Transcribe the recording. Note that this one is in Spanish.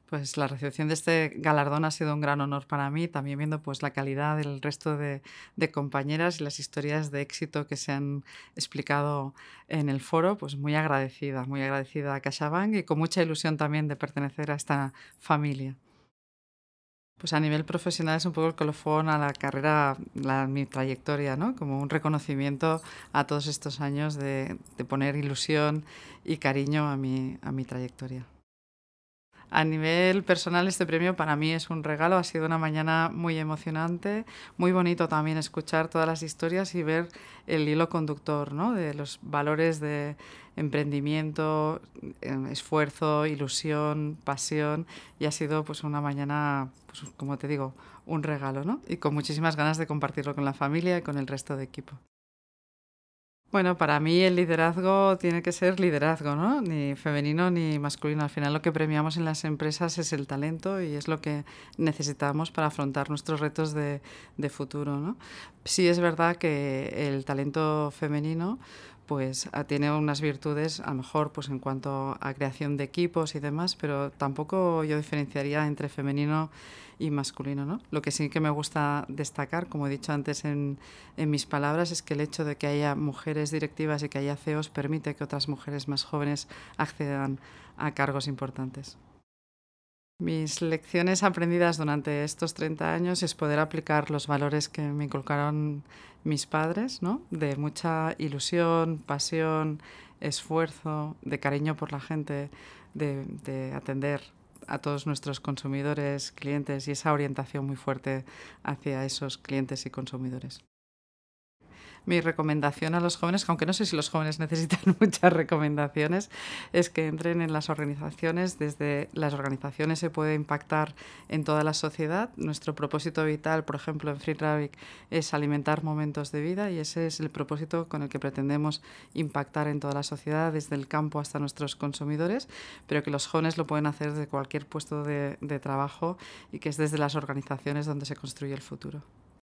Pues la recepción de este galardón ha sido un gran honor para mí, también viendo pues la calidad del resto de compañeras y las historias de éxito que se han explicado en el foro, pues muy agradecida a CaixaBank y con mucha ilusión también de pertenecer a esta familia. Pues a nivel profesional es un poco el colofón a la carrera, mi trayectoria, ¿no? Como un reconocimiento a todos estos años de poner ilusión y cariño a mi trayectoria. A nivel personal, este premio para mí es un regalo. Ha sido una mañana muy emocionante, muy bonito también escuchar todas las historias y ver el hilo conductor, ¿no? De los valores de emprendimiento, esfuerzo, ilusión, pasión. Y ha sido pues una mañana, pues, como te digo, un regalo, ¿no? Y con muchísimas ganas de compartirlo con la familia y con el resto de equipo. Bueno, para mí el liderazgo tiene que ser liderazgo, ¿no? Ni femenino ni masculino. Al final lo que premiamos en las empresas es el talento y es lo que necesitamos para afrontar nuestros retos de futuro, ¿no? Sí es verdad que el talento femenino pues tiene unas virtudes, a lo mejor pues en cuanto a creación de equipos y demás, pero tampoco yo diferenciaría entre femenino y masculino, ¿no? Lo que sí que me gusta destacar, como he dicho antes en mis palabras, es que el hecho de que haya mujeres directivas y que haya CEOs permite que otras mujeres más jóvenes accedan a cargos importantes. Mis lecciones aprendidas durante estos 30 años es poder aplicar los valores que me inculcaron mis padres, ¿no? De mucha ilusión, pasión, esfuerzo, de cariño por la gente, de atender a todos nuestros consumidores, clientes y esa orientación muy fuerte hacia esos clientes y consumidores. Mi recomendación a los jóvenes, aunque no sé si los jóvenes necesitan muchas recomendaciones, es que entren en las organizaciones. Desde las organizaciones se puede impactar en toda la sociedad. Nuestro propósito vital, por ejemplo, en Free Traffic, es alimentar momentos de vida y ese es el propósito con el que pretendemos impactar en toda la sociedad, desde el campo hasta nuestros consumidores, pero que los jóvenes lo pueden hacer desde cualquier puesto de trabajo y que es desde las organizaciones donde se construye el futuro.